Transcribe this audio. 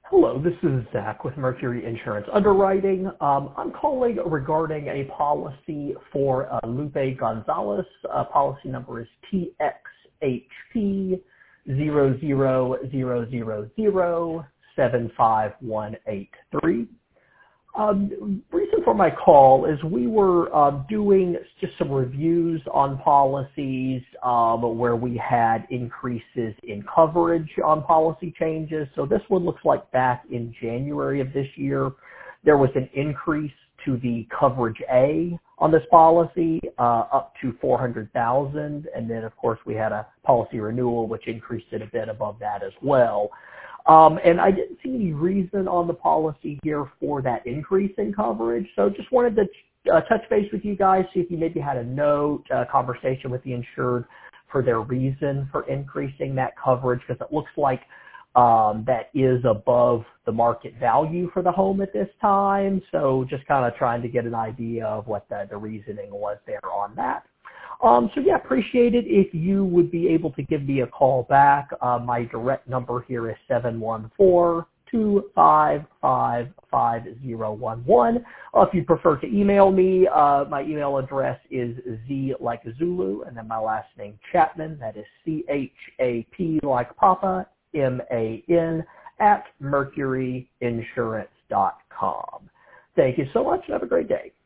Hello, this is Zach with Mercury Insurance Underwriting. I'm calling regarding a policy for Lupe Gonzalez. Policy number is TXHP 000075183. Reason for my call is we were doing just some reviews on policies where we had increases in coverage on policy changes. So this one looks like back in January of this year, there was an increase to the coverage A on this policy up to $400,000, and then of course we had a policy renewal which increased it a bit above that as well. And I didn't see any reason on the policy here for that increase in coverage. So just wanted to touch base with you guys, see if you maybe had a note, conversation with the insured for their reason for increasing that coverage, because it looks like that is above the market value for the home at this time. So just kind of trying to get an idea of what the reasoning was there on that. So yeah, appreciate it if you would be able to give me a call back. My direct number here is 714-255-5011. If you prefer to email me, my email address is Z like Zulu, and then my last name Chapman, that is CHAP like Papa, MAN, @mercuryinsurance.com. Thank you so much and have a great day.